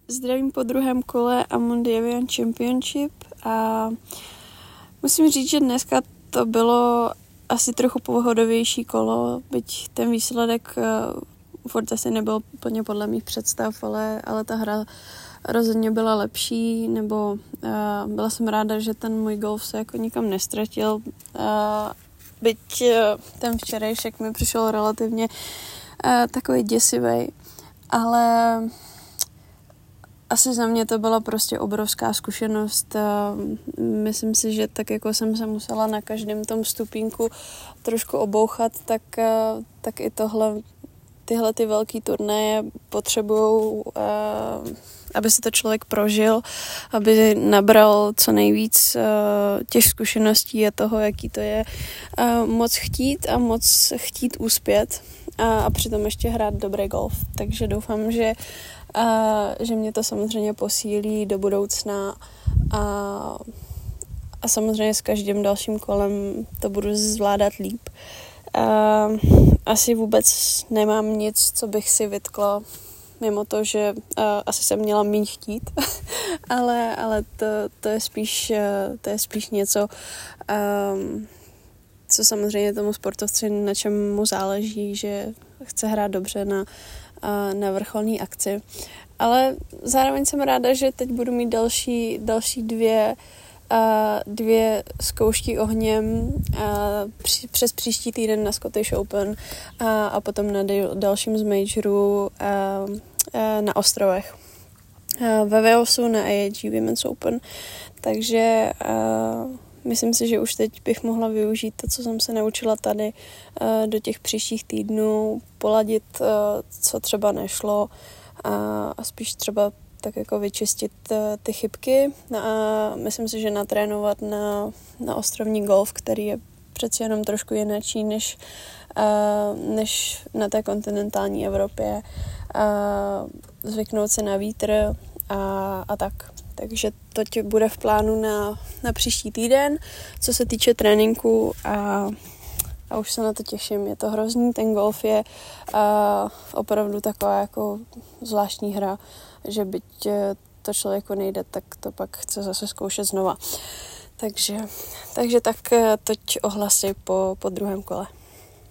Zdravím po druhém kole Amundiavian Championship a musím říct, že dneska to bylo asi trochu pohodovější kolo, byť ten výsledek furt asi nebyl úplně podle mých představ, ale ta hra rozhodně byla lepší, nebo byla jsem ráda, že ten můj golf se jako nikam nestratil, byť ten včerejšek mi přišel relativně takový děsivý, ale asi za mě to byla prostě obrovská zkušenost. Myslím si, že tak jako jsem se musela na každém tom stupínku trošku obouchat, tak i tyhle ty velký turnaje potřebujou, aby si to člověk prožil, aby nabral co nejvíc těch zkušeností a toho, jaký to je moc chtít uspět a přitom ještě hrát dobrý golf. Takže doufám, že mě to samozřejmě posílí do budoucna a samozřejmě s každým dalším kolem to budu zvládat líp. Asi vůbec nemám nic, co bych si vytkla, mimo to, že asi jsem měla méně chtít, ale to je spíš něco, co samozřejmě tomu sportovci, na čem mu záleží, že chce hrát dobře na vrcholné akci. Ale zároveň jsem ráda, že teď budu mít další dvě zkoušky ohněm přes příští týden na Scottish Open a potom na dalším z majorů na ostrovech. Ve Walesu na AIG Women's Open. Takže myslím si, že už teď bych mohla využít to, co jsem se naučila tady do těch příštích týdnů, poladit, co třeba nešlo a spíš třeba tak jako vyčistit ty chybky. Myslím si, že natrénovat na ostrovní golf, který je přeci jenom trošku jináčí než na té kontinentální Evropě. Zvyknout se na vítr a tak. Takže to bude v plánu na příští týden, co se týče tréninku a už se na to těším. Je to hrozný, ten golf je opravdu taková jako zvláštní hra, že byť to člověku nejde, tak to pak chce zase zkoušet znova. Takže tak toť ohlasy po druhém kole.